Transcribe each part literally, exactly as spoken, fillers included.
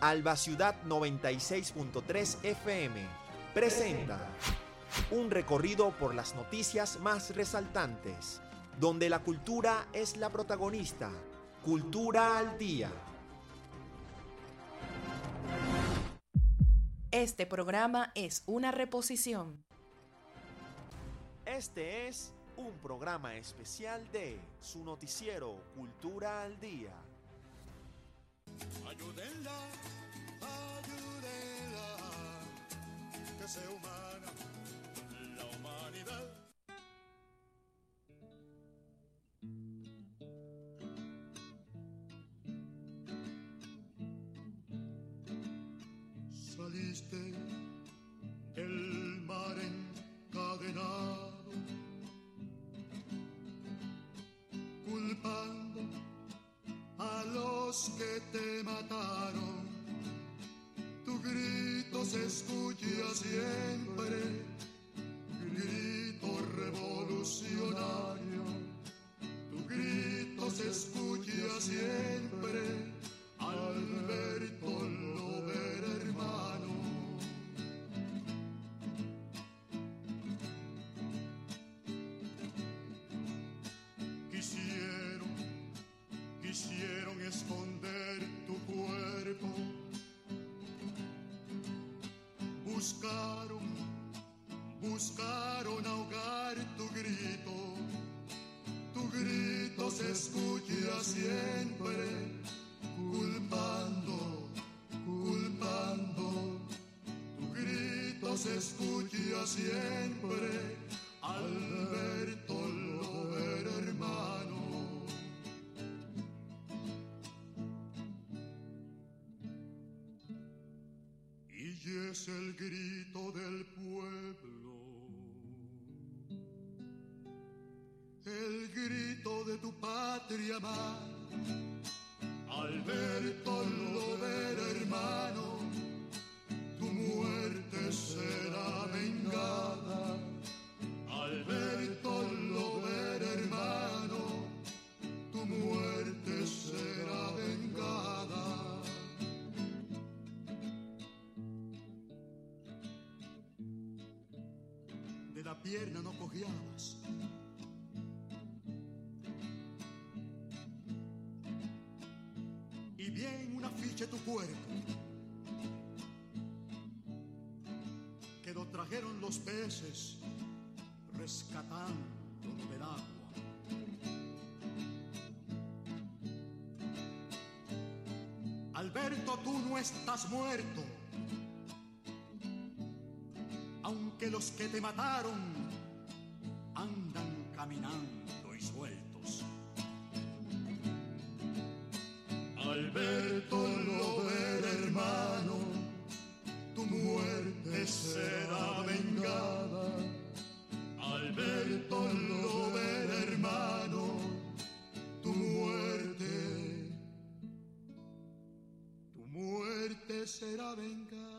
Alba Ciudad noventa y seis punto tres F M presenta un recorrido por las noticias más resaltantes, donde la cultura es la protagonista. Cultura al día. Este programa es una reposición. Este es un programa especial de su noticiero Cultura al Día. Ayúdenla, ayúdenla, que sea humana la humanidad. Saliste del mar encadenado, culpando a los que te mataron. Tu grito se escucha siempre, grito revolucionario. Tu grito se escucha siempre, Alberto Lovera, hermano. Quisieron, quisieron esconder tu cuerpo, buscaron, buscaron ahogar tu grito. Tu grito se escucha siempre, culpando, culpando. Tu grito se escucha siempre, Alberto Lovera, hermano. Y es el grito del pueblo, el grito de tu patria madre, Alberto Lovera, hermano. Tu muerte será vengada, Alberto Lovera, hermano. Tu muerte será vengada. De la pierna no cojeabas, y bien una ficha tu cuerpo, que lo trajeron los peces rescatándolo del agua. Alberto, tú no estás muerto, aunque los que te mataron andan caminando y sueltos. Alberto Lovera, hermano, tu muerte será vengada. Alberto Lovera, hermano, tu muerte, tu muerte será vengada.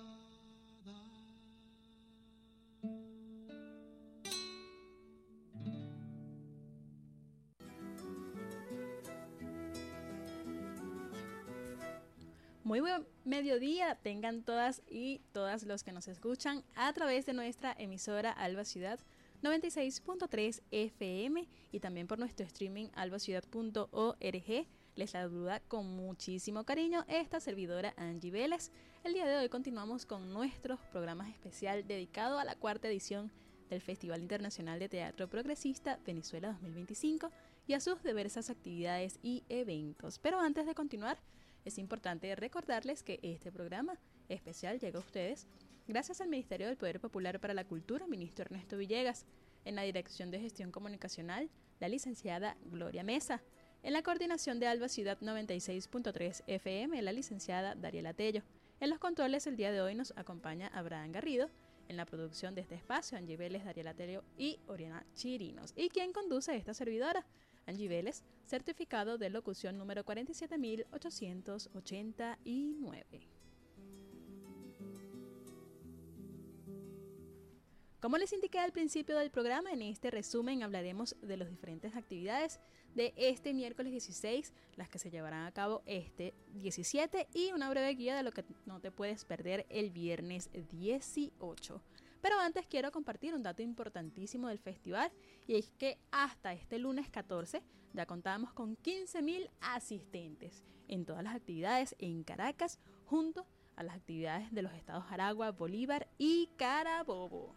Muy buen mediodía tengan todas y todas los que nos escuchan a través de nuestra emisora Alba Ciudad noventa y seis punto tres F M y también por nuestro streaming albaciudad punto org. Les saluda con muchísimo cariño esta servidora Angie Vélez. El día de hoy continuamos con nuestro programa especial dedicado a la cuarta edición del Festival Internacional de Teatro Progresista Venezuela dos mil veinticinco y a sus diversas actividades y eventos. Pero antes de continuar, es importante recordarles que este programa especial llega a ustedes gracias al Ministerio del Poder Popular para la Cultura, ministro Ernesto Villegas, en la Dirección de Gestión Comunicacional, la licenciada Gloria Mesa, en la coordinación de Alba Ciudad noventa y seis punto tres F M, la licenciada Dariela Tello. En los controles el día de hoy nos acompaña Abraham Garrido, en la producción de este espacio, Angie Vélez, Dariela Tello y Oriana Chirinos. ¿Y quien conduce esta servidora? Angie Vélez, certificado de locución número cuarenta y siete mil ochocientos ochenta y nueve. Como les indiqué al principio del programa, en este resumen hablaremos de las diferentes actividades de este miércoles dieciséis, las que se llevarán a cabo este diecisiete y una breve guía de lo que no te puedes perder el viernes dieciocho. Pero antes quiero compartir un dato importantísimo del festival, y es que hasta este lunes catorce ya contábamos con quince mil asistentes en todas las actividades en Caracas, junto a las actividades de los estados Aragua, Bolívar y Carabobo.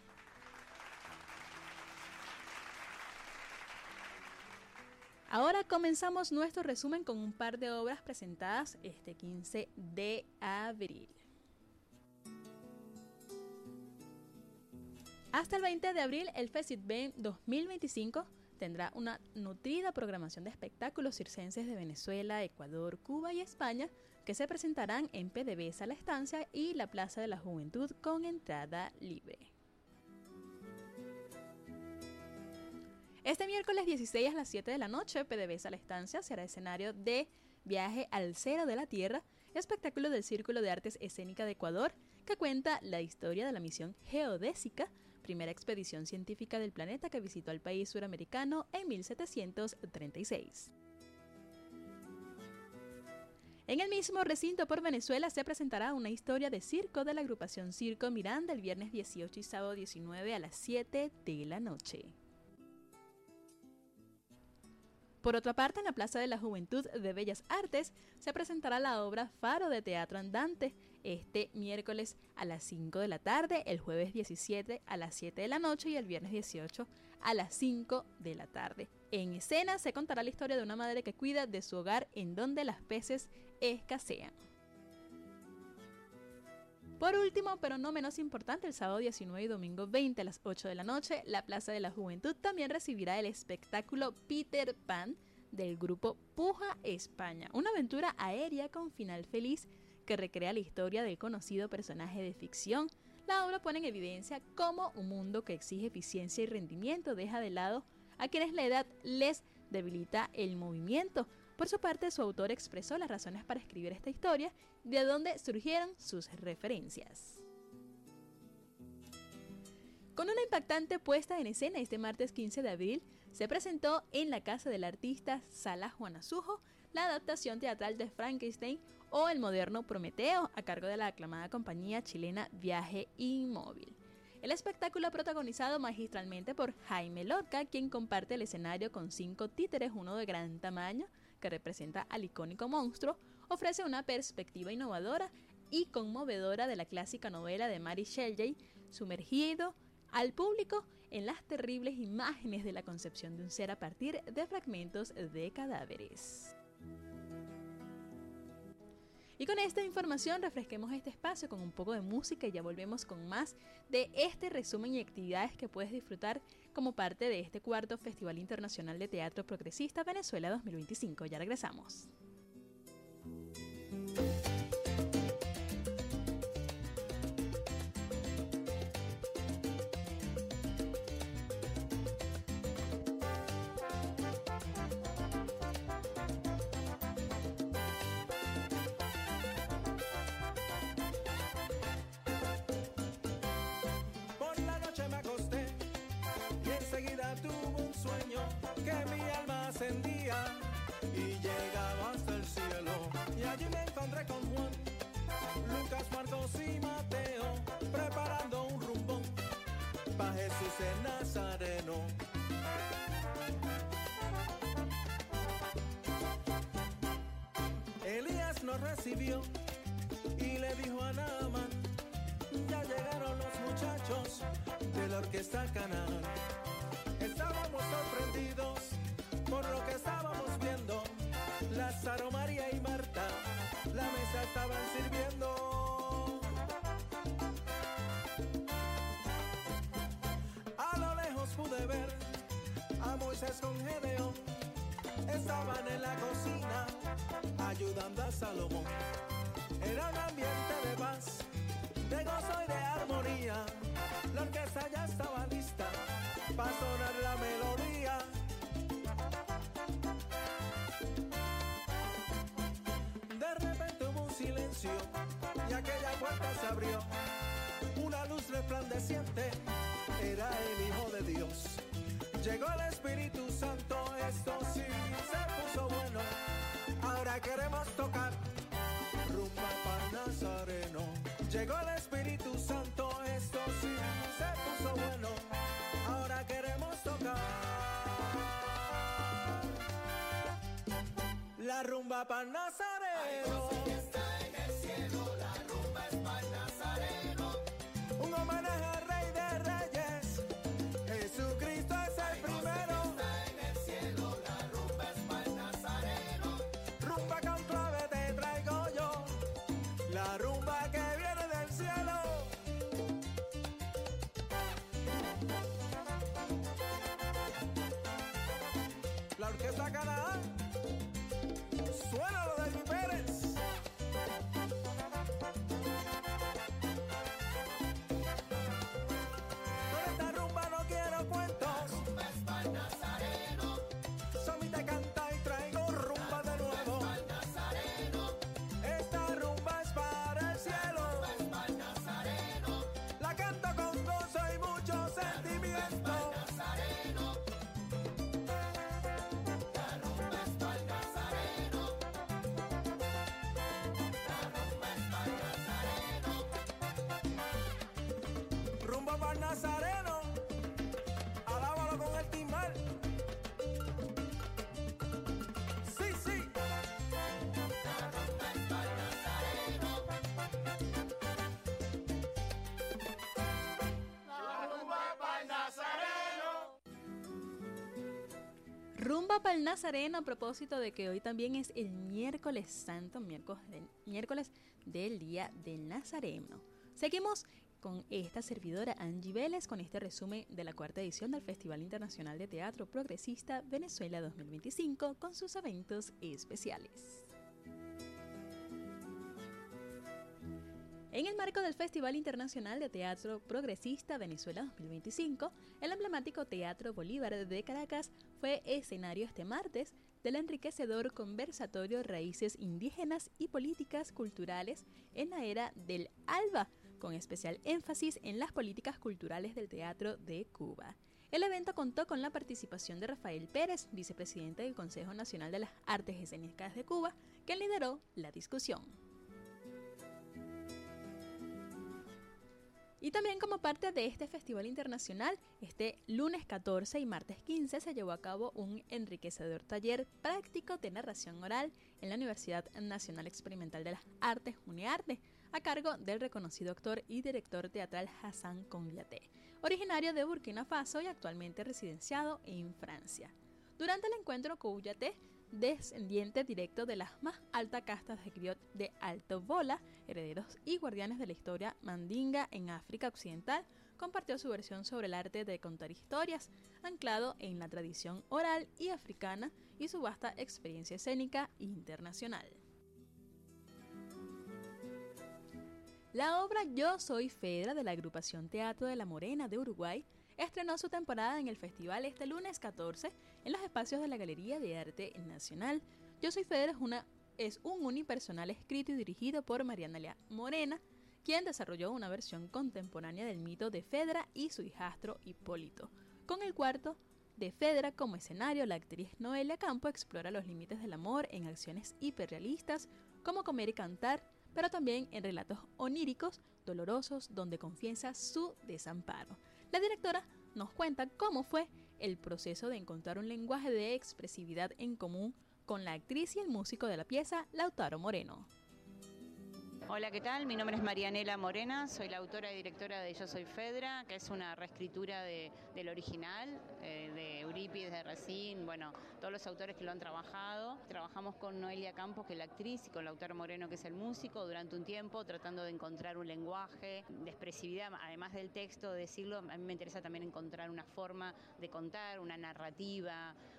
Ahora comenzamos nuestro resumen con un par de obras presentadas este quince de abril. Hasta el veinte de abril, el FECITVEN dos mil veinticinco tendrá una nutrida programación de espectáculos circenses de Venezuela, Ecuador, Cuba y España, que se presentarán en P D V Sala Estancia y la Plaza de la Juventud con entrada libre. Este miércoles dieciséis a las siete de la noche, P D V Sala Estancia será escenario de Viaje al Cero de la Tierra, espectáculo del Círculo de Artes Escénicas de Ecuador, que cuenta la historia de la misión geodésica, primera expedición científica del planeta que visitó al país suramericano en mil setecientos treinta y seis. En el mismo recinto por Venezuela se presentará una historia de circo de la agrupación Circo Miranda el viernes dieciocho y sábado diecinueve a las siete de la noche. Por otra parte, en la Plaza de la Juventud de Bellas Artes se presentará la obra Faro de Teatro Andante este miércoles a las cinco de la tarde, el jueves diecisiete a las siete de la noche y el viernes dieciocho a las cinco de la tarde. En escena se contará la historia de una madre que cuida de su hogar en donde las peces escasean. Por último, pero no menos importante, el sábado diecinueve y domingo veinte a las ocho de la noche, la Plaza de la Juventud también recibirá el espectáculo Peter Pan del grupo Puja España, una aventura aérea con final feliz que recrea la historia del conocido personaje de ficción. La obra pone en evidencia cómo un mundo que exige eficiencia y rendimiento deja de lado a quienes la edad les debilita el movimiento. Por su parte, su autor expresó las razones para escribir esta historia, de donde surgieron sus referencias. Con una impactante puesta en escena este martes quince de abril, se presentó en la Casa del Artista Sala Juan Azujo la adaptación teatral de Frankenstein o el moderno Prometeo, a cargo de la aclamada compañía chilena Viaje Inmóvil. El espectáculo protagonizado magistralmente por Jaime Lorca, quien comparte el escenario con cinco títeres, uno de gran tamaño, que representa al icónico monstruo, ofrece una perspectiva innovadora y conmovedora de la clásica novela de Mary Shelley, sumergido al público en las terribles imágenes de la concepción de un ser a partir de fragmentos de cadáveres. Y con esta información refresquemos este espacio con un poco de música y ya volvemos con más de este resumen y actividades que puedes disfrutar como parte de este cuarto Festival Internacional de Teatro Progresista Venezuela dos mil veinticinco. Ya regresamos. Que mi alma ascendía y llegaba hasta el cielo, y allí me encontré con Juan, Lucas, Marcos y Mateo, preparando un rumbo pa' Jesús el Nazareno. Elías nos recibió y le dijo a Naamán: ya llegaron los muchachos de la orquesta Canaán. Estábamos sorprendidos por lo que estábamos viendo. Lázaro, María y Marta la mesa estaban sirviendo. A lo lejos pude ver a Moisés con Gedeón. Estaban en la cocina ayudando a Salomón. Era un ambiente de paz, de gozo y de armonía. La orquesta ya estaba lista para sonar la melodía. De repente hubo un silencio y aquella puerta se abrió. Una una luz resplandeciente, era el Hijo de Dios. Llegó el Espíritu Santo, esto sí se puso bueno. Ahora queremos tocar rumba para Nazareno. Llegó el Espíritu Santo, esto sí se puso bueno. Ahora queremos tocar la rumba para Nazareno. Un homenaje al Rey de Reyes, Jesucristo es el primero. En el cielo la rumba es para el Nazareno. Rumba con clave te traigo yo, la rumba que viene del cielo. La orquesta Canaán, suena lo de Luis Pérez. Nazareno, alábalo con el timbal. Sí, sí. La rumba es para el Nazareno. La rumba para el Nazareno. Rumba para el Nazareno, a propósito de que hoy también es el miércoles santo, miércoles, del, miércoles del Día del Nazareno. Seguimos con esta servidora Angie Vélez con este resumen de la cuarta edición del Festival Internacional de Teatro Progresista Venezuela dos mil veinticinco con sus eventos especiales. En el marco del Festival Internacional de Teatro Progresista Venezuela dos mil veinticinco, el emblemático Teatro Bolívar de Caracas fue escenario este martes del enriquecedor conversatorio Raíces Indígenas y Políticas Culturales en la Era del ALBA, con especial énfasis en las políticas culturales del teatro de Cuba. El evento contó con la participación de Rafael Pérez, vicepresidente del Consejo Nacional de las Artes Escénicas de Cuba, quien lideró la discusión. Y también como parte de este festival internacional, este lunes catorce y martes quince se llevó a cabo un enriquecedor taller práctico de narración oral en la Universidad Nacional Experimental de las Artes, UNEARTE, a cargo del reconocido actor y director teatral Hassan Kouyaté, originario de Burkina Faso y actualmente residenciado en Francia. Durante el encuentro, Kouyaté, descendiente directo de las más altas castas de griot de Alto Bola, herederos y guardianes de la historia mandinga en África Occidental, compartió su versión sobre el arte de contar historias, anclado en la tradición oral y africana y su vasta experiencia escénica internacional. La obra Yo Soy Fedra de la agrupación Teatro de la Morena de Uruguay estrenó su temporada en el festival este lunes catorce en los espacios de la Galería de Arte Nacional. Yo Soy Fedra es, una, es un unipersonal escrito y dirigido por Marianelia Morena, quien desarrolló una versión contemporánea del mito de Fedra y su hijastro Hipólito. Con el cuarto de Fedra como escenario, la actriz Noelia Campo explora los límites del amor en acciones hiperrealistas como comer y cantar, pero también en relatos oníricos, dolorosos, donde confiesa su desamparo. La directora nos cuenta cómo fue el proceso de encontrar un lenguaje de expresividad en común con la actriz y el músico de la pieza, Lautaro Moreno. Hola, ¿qué tal? Mi nombre es Marianela Morena, soy la autora y directora de Yo Soy Fedra, que es una reescritura de, del original, eh, de Eurípides, de Racine, bueno, todos los autores que lo han trabajado. Trabajamos con Noelia Campos, que es la actriz, y con Lautaro Moreno, que es el músico, durante un tiempo, tratando de encontrar un lenguaje de expresividad, además del texto, de decirlo, a mí me interesa también encontrar una forma de contar, una narrativa,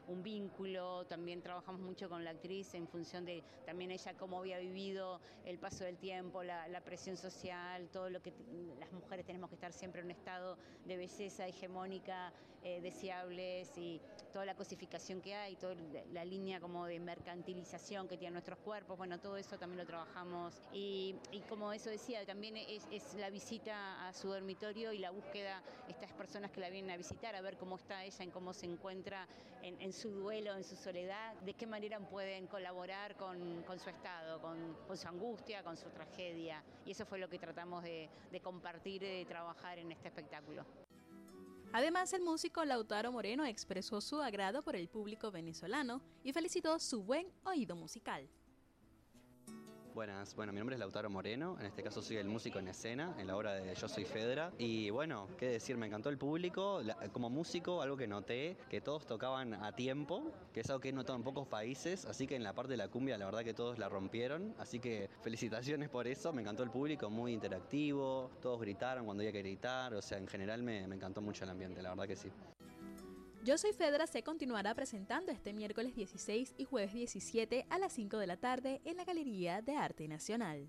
un vínculo. También trabajamos mucho con la actriz en función de también ella cómo había vivido el paso del tiempo, la, la presión social, todo lo que t- las mujeres tenemos que estar siempre en un estado de belleza hegemónica, eh, deseables, y toda la cosificación que hay, toda la línea como de mercantilización que tienen nuestros cuerpos. Bueno, todo eso también lo trabajamos, y, y como eso decía, también es, es la visita a su dormitorio y la búsqueda, estas personas que la vienen a visitar, a ver cómo está ella, en cómo se encuentra en, en su duelo, en su soledad, de qué manera pueden colaborar con, con su estado, con, con su angustia, con su tragedia, y eso fue lo que tratamos de, de compartir y de trabajar en este espectáculo. Además, el músico Lautaro Moreno expresó su agrado por el público venezolano y felicitó su buen oído musical. Buenas, bueno, mi nombre es Lautaro Moreno, en este caso soy el músico en escena, en la obra de Yo Soy Fedra, y bueno, qué decir, me encantó el público, la, como músico algo que noté, que todos tocaban a tiempo, que es algo que he notado en pocos países, así que en la parte de la cumbia la verdad que todos la rompieron, así que felicitaciones por eso, me encantó el público, muy interactivo, todos gritaron cuando había que gritar, o sea, en general me, me encantó mucho el ambiente, la verdad que sí. Yo Soy Fedra se continuará presentando este miércoles dieciséis y jueves diecisiete a las cinco de la tarde en la Galería de Arte Nacional.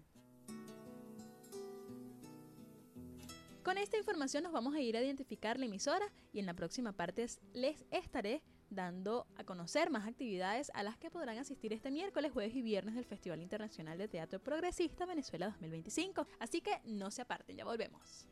Con esta información nos vamos a ir a identificar la emisora y en la próxima parte les estaré dando a conocer más actividades a las que podrán asistir este miércoles, jueves y viernes del Festival Internacional de Teatro Progresista Venezuela dos mil veinticinco. Así que no se aparten, ya volvemos.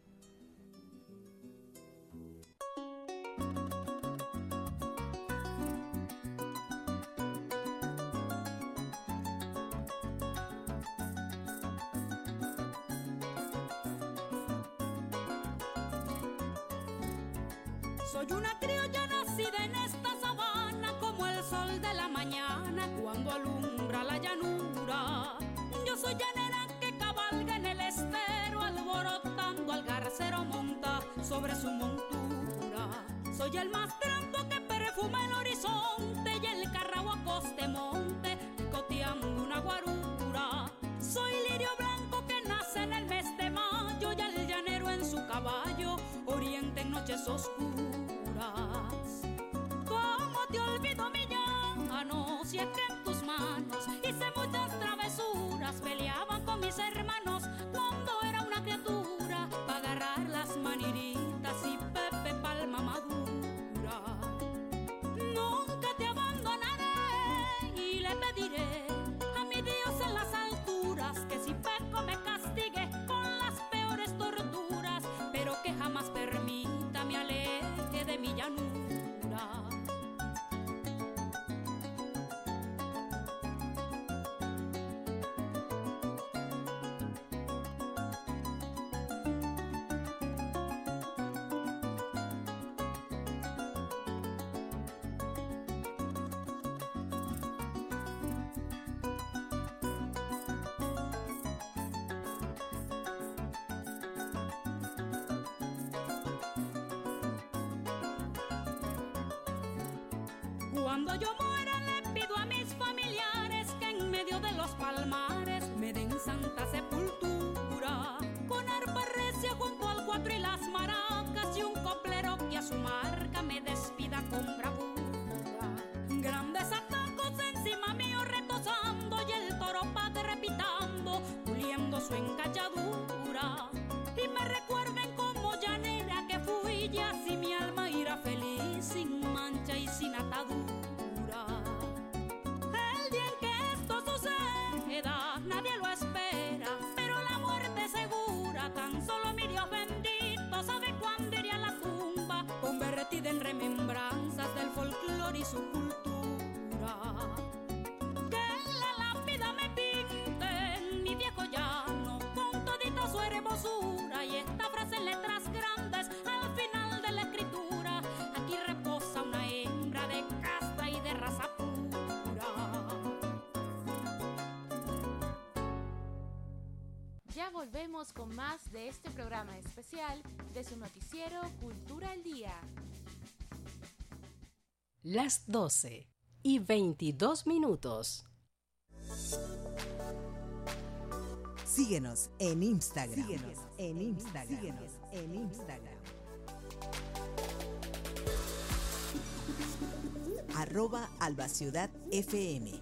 Soy una criolla nacida en esta sabana, como el sol de la mañana cuando alumbra la llanura. Yo soy llanera que cabalga en el estero, alborotando al garcero monta sobre su montura. Soy el mastranto que perfuma el horizonte y el carrahuaco de monte picoteando una guarura. Soy lirio blanco que nace en el mes de mayo y al llanero en su caballo oriente en noches oscuras. ¿Cómo te olvido, mi llano? Si es que en tus manos hice muchas travesuras, peleaban con mis hermanos cuando era una criatura, para agarrar las maniritas y Pepe Palma madura. Nunca te abandonaré y le pediré a mi Dios en las alturas que si peco me castigue con las peores torturas, pero que jamás permita me aleje de mi llanura. Cuando yo muera le pido a mis familiares que en medio de los palmares me den santa sepultura, con arpa recia junto al cuatro y las maracas y un coplero que a su marca me despida con bravura. Grandes atacos encima mío retozando y el toro padre repitando, puliendo su encachadura, y me recuerden como llanera que fui y así mi alma irá feliz sin mancha y sin atadura. El día en que esto suceda nadie lo espera, pero la muerte segura tan solo mi Dios bendito sabe cuándo iré a la tumba, convertida en remembranzas del folclore y su cultura. Que la lápida me pinte mi viejo llano con todita su hermosura y esta frase en letras grandes al final de la escritura: aquí reposa una hembra de casta y de raza pura. Ya volvemos con más de este programa especial de su noticiero Cultura al Día. Las doce y veintidós minutos. Síguenos en Instagram. Síguenos en Instagram. Síguenos en Instagram. arroba Alba Ciudad F M.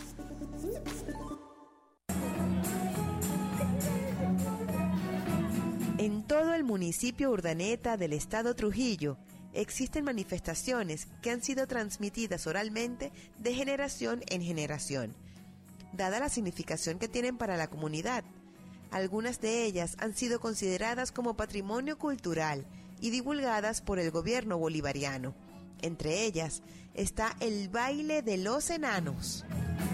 En todo el municipio Urdaneta del estado Trujillo existen manifestaciones que han sido transmitidas oralmente de generación en generación, dada la significación que tienen para la comunidad. Algunas de ellas han sido consideradas como patrimonio cultural y divulgadas por el gobierno bolivariano. Entre ellas está el baile de los enanos.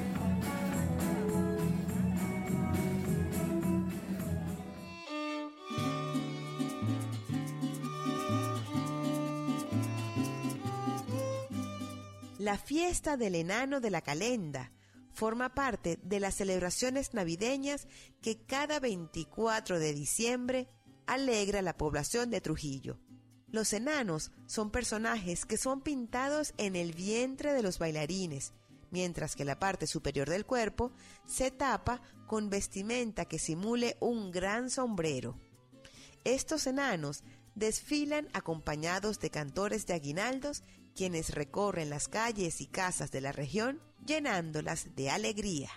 La fiesta del enano de la Calenda forma parte de las celebraciones navideñas que cada veinticuatro de diciembre alegra la población de Trujillo. Los enanos son personajes que son pintados en el vientre de los bailarines, mientras que la parte superior del cuerpo se tapa con vestimenta que simule un gran sombrero. Estos enanos desfilan acompañados de cantores de aguinaldos, quienes recorren las calles y casas de la región, llenándolas de alegría.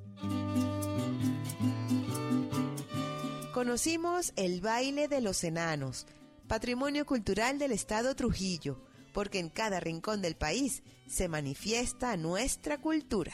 Conocimos el baile de los enanos, patrimonio cultural del estado Trujillo, porque en cada rincón del país se manifiesta nuestra cultura.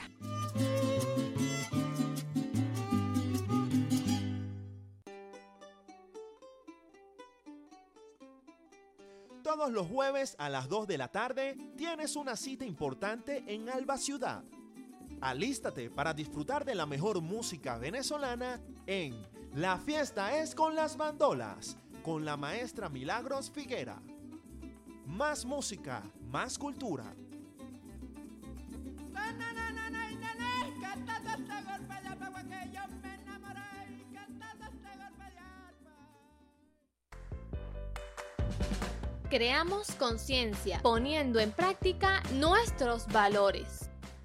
Todos los jueves a las dos de la tarde tienes una cita importante en Alba Ciudad. Alístate para disfrutar de la mejor música venezolana en La Fiesta es con las Bandolas, con la maestra Milagros Figuera. Más música, más cultura. Creamos conciencia, poniendo en práctica nuestros valores.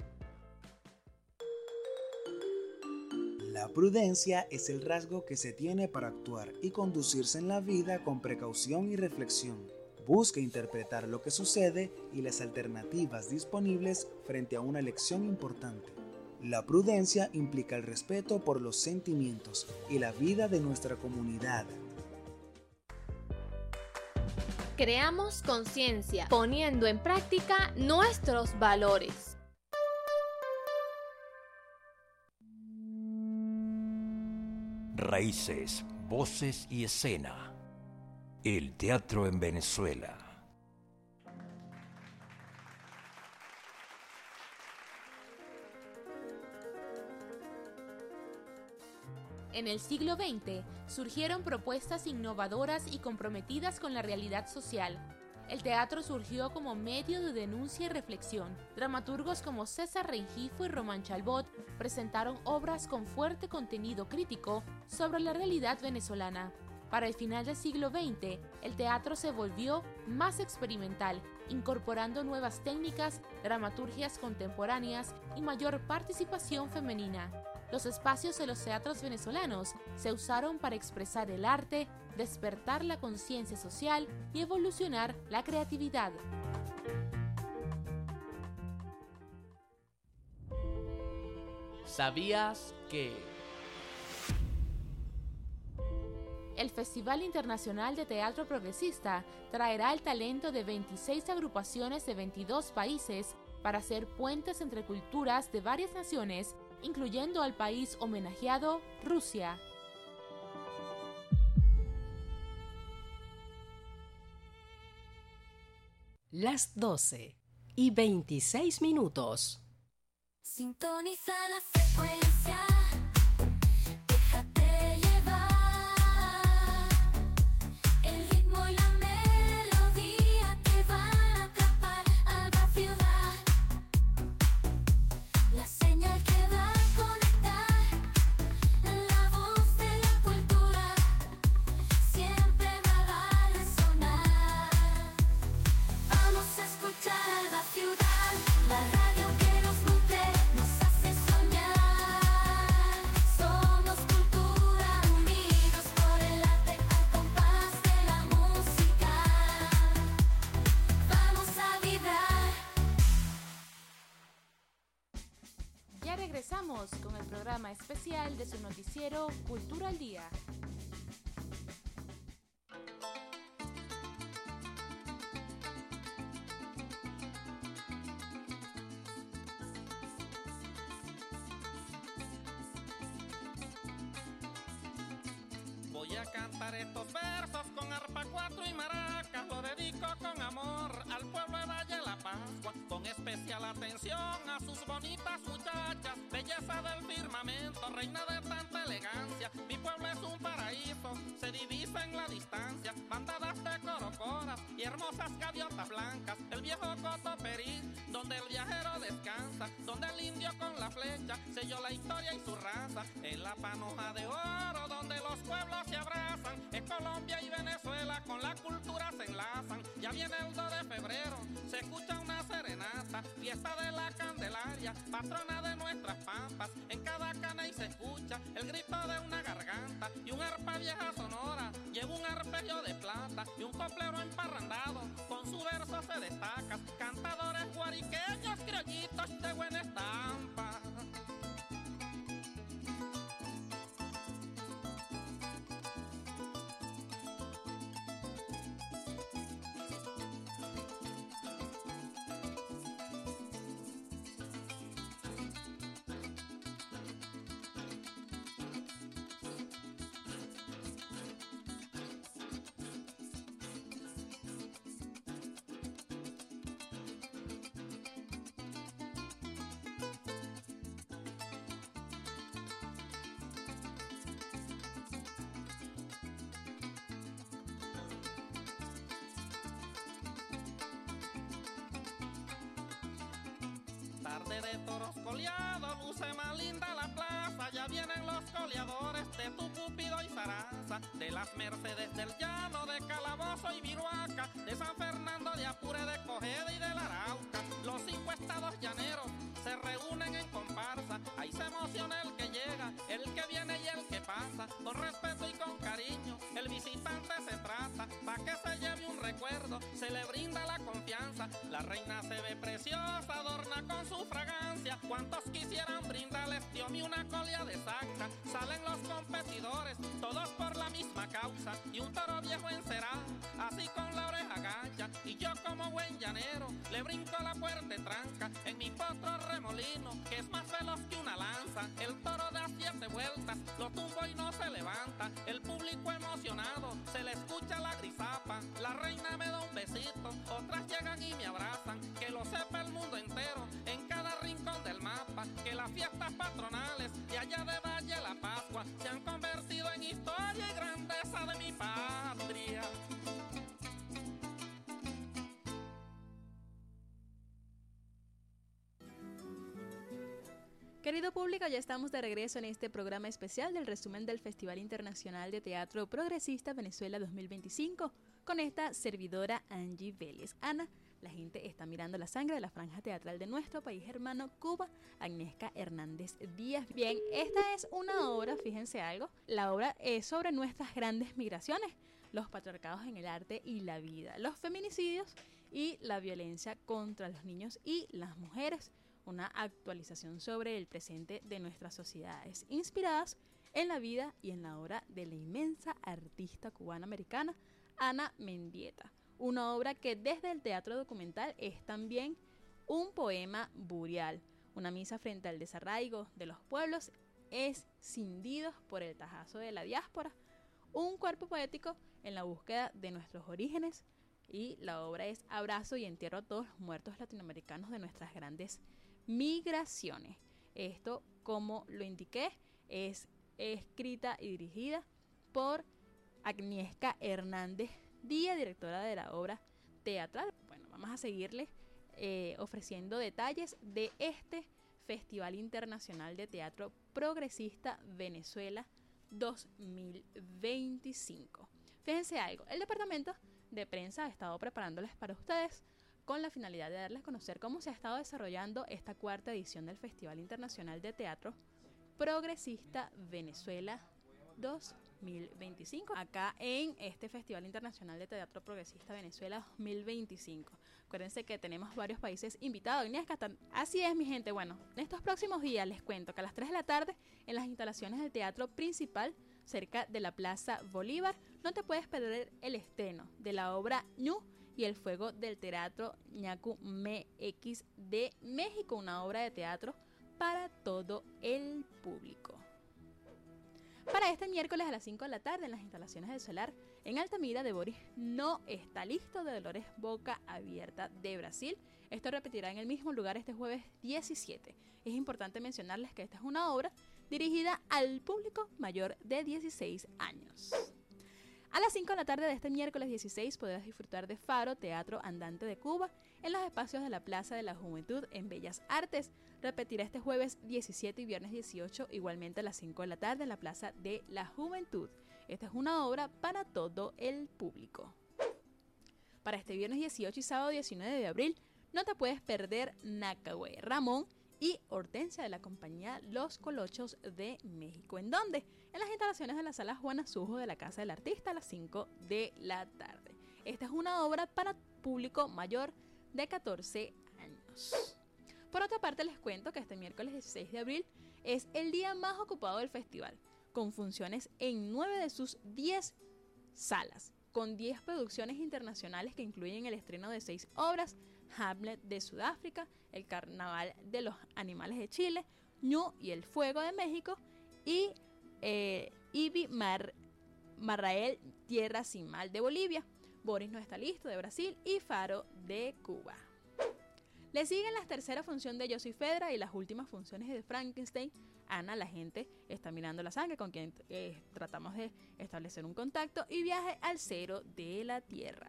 La prudencia es el rasgo que se tiene para actuar y conducirse en la vida con precaución y reflexión. Busca interpretar lo que sucede y las alternativas disponibles frente a una elección importante. La prudencia implica el respeto por los sentimientos y la vida de nuestra comunidad. Creamos conciencia, poniendo en práctica nuestros valores. Raíces, voces y escena. El teatro en Venezuela. En el siglo veinte surgieron propuestas innovadoras y comprometidas con la realidad social. El teatro surgió como medio de denuncia y reflexión. Dramaturgos como César Rengifo y Román Chalbot presentaron obras con fuerte contenido crítico sobre la realidad venezolana. Para el final del siglo veinte, el teatro se volvió más experimental, incorporando nuevas técnicas, dramaturgias contemporáneas y mayor participación femenina. Los espacios de los teatros venezolanos se usaron para expresar el arte, despertar la conciencia social y evolucionar la creatividad. ¿Sabías que? El Festival Internacional de Teatro Progresista traerá el talento de veintiséis agrupaciones de veintidós países para hacer puentes entre culturas de varias naciones, incluyendo al país homenajeado, Rusia. Las doce y veintiséis minutos. Sintoniza la frecuencia. Déjate llevar. El ritmo y la melodía te van a atrapar. Alba Ciudad. La señal que va a conectar. La voz de la cultura siempre va a dar de sonar. Vamos a escuchar Alba Ciudad, la radio que nos nutre, nos hace soñar. noticiero Cultura al Día. Voy a cantar estos versos con arpa, cuatro y maracas, lo dedico con amor al pueblo de Valle La Pascua, con especial atención a sus bonitas muchachas, belleza del firmamento, reina de tanta elegancia. Mi pueblo es un paraíso, se divisa en la distancia, bandadas de corocoras y hermosas gaviotas blancas, el viejo Cotoperí, donde el viajero descansa, donde el indio con la flecha selló la historia y su raza, en la panoja de oro, donde los pueblos se abrazan, en Colombia y Venezuela con la cultura se enlazan. Ya viene el dos de febrero, se escucha una serenata, fiesta de la Candelaria, patrona de nuestras pampas. En cada cana y se escucha el grito de una garganta y un arpa vieja sonora lleva un arpegio de plata y un coplero emparrandado con su verso se destaca. Cantadores guariqueños, criollitos de buena estampa. Tarde de toros coleados, luce más linda la plaza, ya vienen los coleadores de Tucúpido y Zaraza, de las Mercedes del Llano, de Calabozo y Viruaca, de San Fernando de Apure, de Cojeda y de la Arauca. Los cinco estados llaneros se reúnen en comparsa, ahí se emociona el que llega, el que viene y el que pasa, con respeto y con cariño, el visitante se trata, pa' que se lleve un recuerdo, se le brinda la confianza, la reina se ve preciosa, adorna con su fragancia, cuantos quisieran brindarles, dio mi una colia de saca, salen los competidores, todos por la misma causa, y un toro viejo encerado, así con la oreja gacha, y yo como buen llanero, le brinco la fuerte tranca, en mi potro remolino, que es más veloz que una lanza, el toro da siete vueltas, lo tumbo y no se levanta, el público emocionado, se le escucha la grisapa, la reina me da un besito, otras llegan y me abrazan, que lo sepa el mundo entero, en cada rincón del mapa, que las fiestas patronales de allá de Valle La Pascua se han convertido en historia y grandeza de mi patria. Querido público, ya estamos de regreso en este programa especial del resumen del Festival Internacional de Teatro Progresista Venezuela dos mil veinticinco con esta servidora Angie Vélez. Ana, la gente está mirando la sangre de la franja teatral de nuestro país hermano Cuba, Agnieszka Hernández Díaz. Bien, esta es una obra, fíjense algo, la obra es sobre nuestras grandes migraciones, los patriarcados en el arte y la vida, los feminicidios y la violencia contra los niños y las mujeres. Una actualización sobre el presente de nuestras sociedades, inspiradas en la vida y en la obra de la inmensa artista cubana-americana Ana Mendieta. Una obra que desde el teatro documental es también un poema burial, una misa frente al desarraigo de los pueblos escindidos por el tajazo de la diáspora, un cuerpo poético en la búsqueda de nuestros orígenes, y la obra es abrazo y entierro a todos los muertos latinoamericanos de nuestras grandes migraciones. Esto, como lo indiqué, es escrita y dirigida por Agnieszka Hernández Díaz, directora de la obra teatral. Bueno, vamos a seguirle eh, ofreciendo detalles de este Festival Internacional de Teatro Progresista Venezuela dos mil veinticinco. Fíjense algo, el departamento de prensa ha estado preparándoles para ustedes con la finalidad de darles a conocer cómo se ha estado desarrollando esta cuarta edición del Festival Internacional de Teatro Progresista Venezuela dos mil veinticinco, acá en este Festival Internacional de Teatro Progresista Venezuela dos mil veinticinco. Acuérdense que tenemos varios países invitados. Así es, mi gente. Bueno, en estos próximos días les cuento que a las tres de la tarde en las instalaciones del Teatro Principal, cerca de la Plaza Bolívar, no te puedes perder el estreno de la obra Ñu y el fuego del Teatro Ñacu M X de México, una obra de teatro para todo el público. Para este miércoles a las cinco de la tarde en las instalaciones del Solar en Altamira de Boris No está listo, de Dolores Boca Abierta de Brasil. Esto repetirá en el mismo lugar este jueves diecisiete. Es importante mencionarles que esta es una obra dirigida al público mayor de dieciséis años. A las cinco de la tarde de este miércoles dieciséis podrás disfrutar de Faro, Teatro Andante de Cuba, en los espacios de la Plaza de la Juventud en Bellas Artes. Repetirá este jueves diecisiete y viernes dieciocho, igualmente a las cinco de la tarde en la Plaza de la Juventud. Esta es una obra para todo el público. Para este viernes dieciocho y sábado diecinueve de abril, no te puedes perder Nacahue Ramón y Hortensia de la compañía Los Colochos de México. ¿En dónde? En las instalaciones de la Sala Juana Sujo de la Casa del Artista a las cinco de la tarde. Esta es una obra para público mayor de catorce años. Por otra parte, les cuento que este miércoles dieciséis de abril es el día más ocupado del festival, con funciones en nueve de sus diez salas, con diez producciones internacionales que incluyen el estreno de seis obras: Hamlet de Sudáfrica, El Carnaval de los Animales de Chile, Ñu y el Fuego de México, y eh, Ibi Mar, Marrael, Tierra Sin Mal de Bolivia, Boris No está listo de Brasil y Faro de Cuba. Le siguen las tercera función de Yo soy Fedra y las últimas funciones de Frankenstein. Ana, la gente está mirando la sangre, con quien eh, tratamos de establecer un contacto, y Viaje al Cero de la Tierra.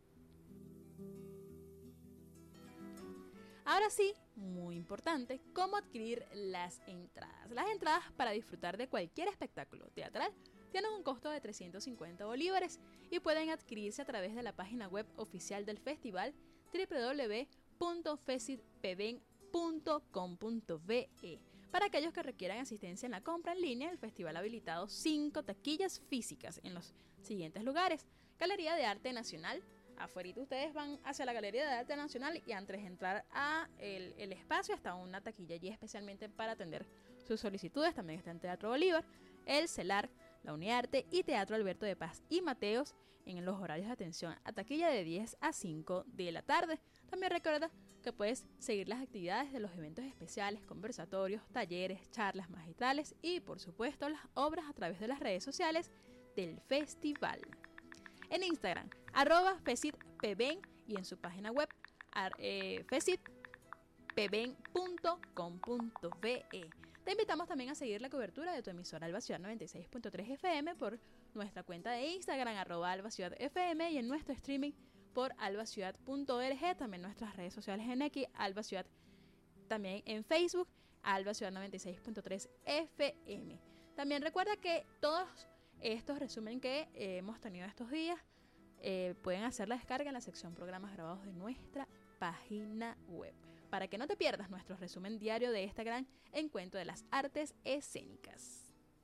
Ahora sí, muy importante, cómo adquirir las entradas. Las entradas para disfrutar de cualquier espectáculo teatral tienen un costo de trescientos cincuenta bolívares y pueden adquirirse a través de la página web oficial del festival doble u doble u doble u punto fesitpeben punto com punto be. Para aquellos que requieran asistencia en la compra en línea, el festival ha habilitado cinco taquillas físicas en los siguientes lugares: Galería de Arte Nacional. Afuera ustedes van hacia la Galería de Arte Nacional y antes de entrar a el, el espacio está una taquilla allí especialmente para atender sus solicitudes. También está en Teatro Bolívar, el CELAR, la UNIARTE y Teatro Alberto de Paz y Mateos en los horarios de atención a taquilla de diez a cinco de la tarde. También recuerda que puedes seguir las actividades de los eventos especiales, conversatorios, talleres, charlas magistrales y por supuesto las obras a través de las redes sociales del festival. En Instagram, arroba fesitpeben, y en su página web eh, fesitpeben punto com punto be. Te invitamos también a seguir la cobertura de tu emisora Alba Ciudad noventa y seis punto tres F M por nuestra cuenta de Instagram, arroba Alba Ciudad F M, y en nuestro streaming por albaciudad punto org, también nuestras redes sociales en X, Alba Ciudad, también en Facebook, Alba Ciudad noventa y seis punto tres F M. También recuerda que todos estos resúmenes que eh, hemos tenido estos días eh, pueden hacer la descarga en la sección programas grabados de nuestra página web, para que no te pierdas nuestro resumen diario de este gran encuentro de las artes escénicas.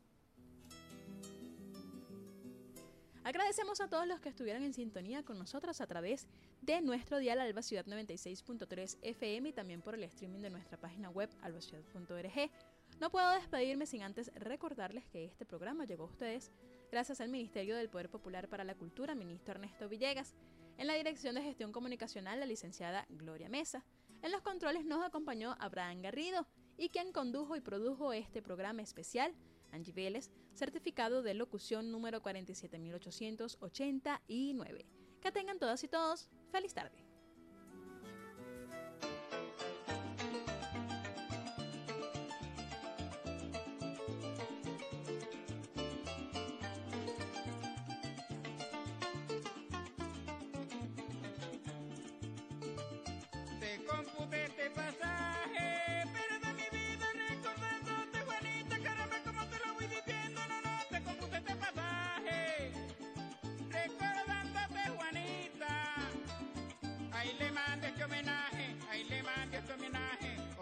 Agradecemos a todos los que estuvieron en sintonía con nosotros a través de nuestro dial Alba Ciudad noventa y seis punto tres F M y también por el streaming de nuestra página web albaciudad punto org. No puedo despedirme sin antes recordarles que este programa llegó a ustedes gracias al Ministerio del Poder Popular para la Cultura, ministro Ernesto Villegas. En la dirección de gestión comunicacional, la licenciada Gloria Mesa. En los controles nos acompañó Abraham Garrido, y quien condujo y produjo este programa especial, Angie Vélez, certificado de locución número cuarenta y siete mil ochocientos ochenta y nueve. Que tengan todas y todos feliz tarde.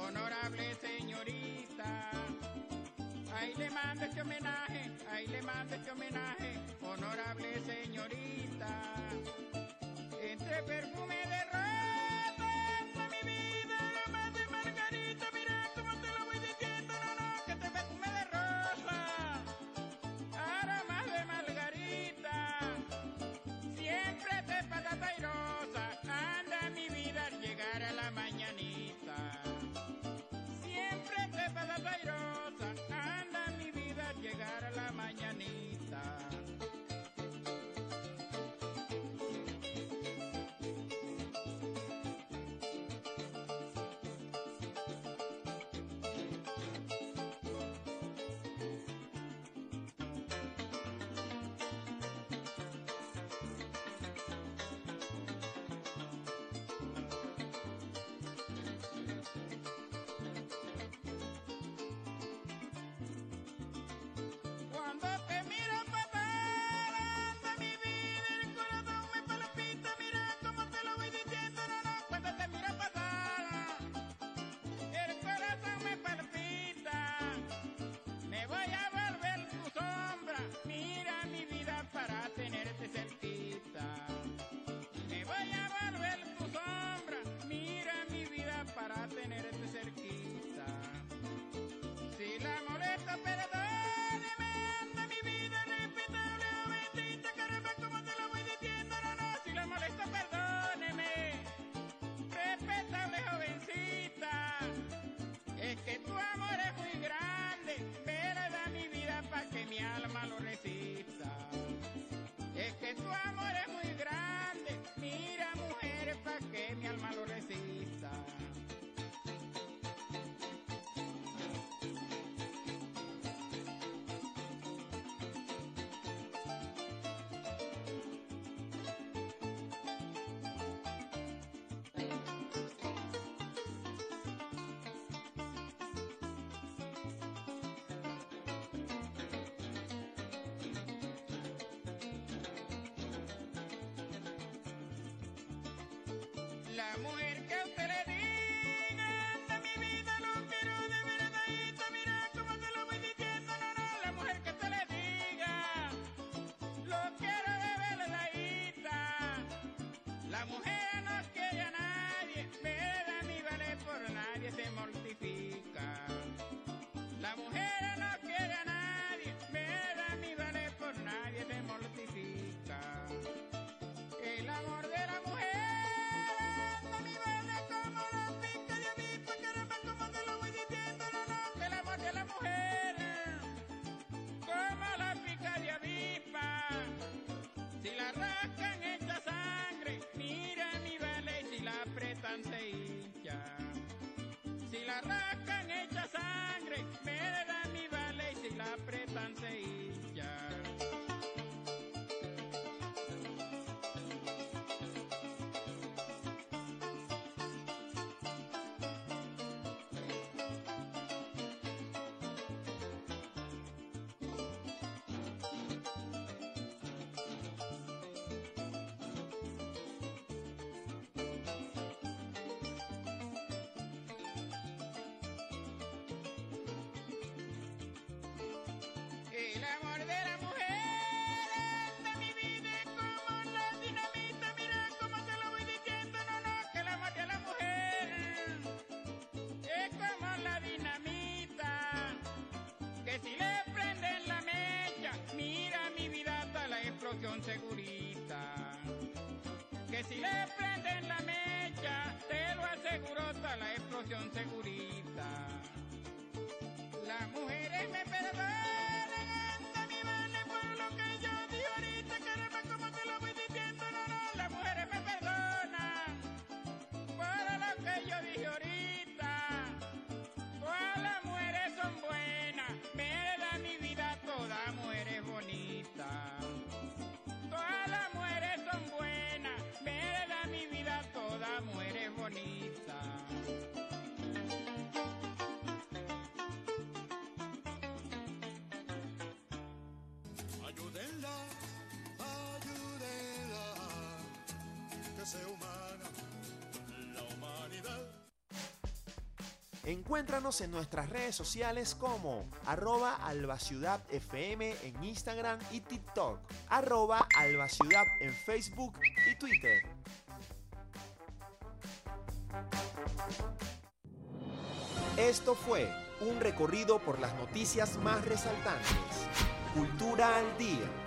Homenaje, ahí le mando este homenaje, ahí le mando perfume de rosa, anda mi vida, aroma de margarita, mira cómo te lo voy diciendo, no, no, que este perfume de rosa, aroma de margarita, siempre te patata airosa, anda mi vida al llegar a la mañanita, siempre te patata airosa, anda mi vida al llegar a la mañanita. Cuando te miro pasar, anda mi vida, el corazón me palpita, mira cómo te lo voy diciendo, no, no, cuando te miro pasar, el corazón me palpita, me voy a volver tu sombra, mira mi vida para tenerte cerquita, me voy a volver tu sombra, mira mi vida para tenerte cerquita, si la molesto perdón. Es que tu amor es muy grande, pero da mi vida pa' que mi alma lo resista. Es que tu amor es muy grande, mira mujer pa' que mi alma lo resista. La mujer que a usted le diga, anda mi vida, lo quiero de verdadita, mira cómo te lo voy diciendo, no, no, la mujer que usted le diga, lo quiero de verdadita, la mujer no quiere a nadie, verdad ni vale por nadie, se mortifica, la mujer no quiere a nadie, verdad ni vale por nadie, se mortifica, el amor de la mujer. Si la rascan echa sangre, mira mi vale y si la apretan se hincha. Si la rascan echa sangre, me da mi vale y si la apretan se hincha. El amor de la mujer anda mi vida como la dinamita, mira cómo te lo voy diciendo, no, no, que el amor de la mujer es como la dinamita, que si le prenden la mecha, mira mi vida hasta la explosión segurita, que si le prenden la mecha, te lo aseguro hasta la explosión segurita, las mujeres me perdonan. Todas las mujeres son buenas, me da mi vida, toda mujer es bonita. Ayúdenla, ayúdenla, que sea humana la humanidad. Encuéntranos en nuestras redes sociales como arroba albaciudadfm en Instagram y TikTok, arroba albaciudad en Facebook y Twitter. Esto fue un recorrido por las noticias más resaltantes. Cultura al día.